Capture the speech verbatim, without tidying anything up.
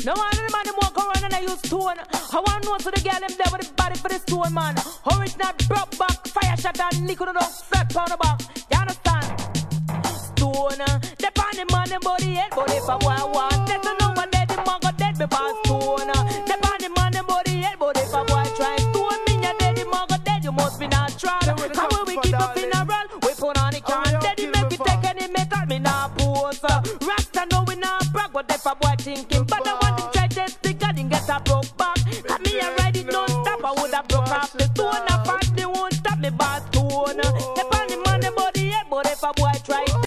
No one of the man them walk around and I use stone. I want to know so the girl them there with the body for the stone, man. Original broke back, fire shot and nickel don't flat on the back. You understand? Stone, they pan the man them body head, but if I want one, let the number dead, the man got dead because stone. They pan the man them body head, but if I want try stone, me and dead, the man got dead, you must be natural. How will we keep a funeral? We put on the can, dead, he make it take any metal, me not pose. Rasta know we not brag, but if I boy thinking, but I want to try just stick, I didn't get a broke back. Got me and ride it non-stop, I would have broke off the stone. I fast, they won't stop me, but stone.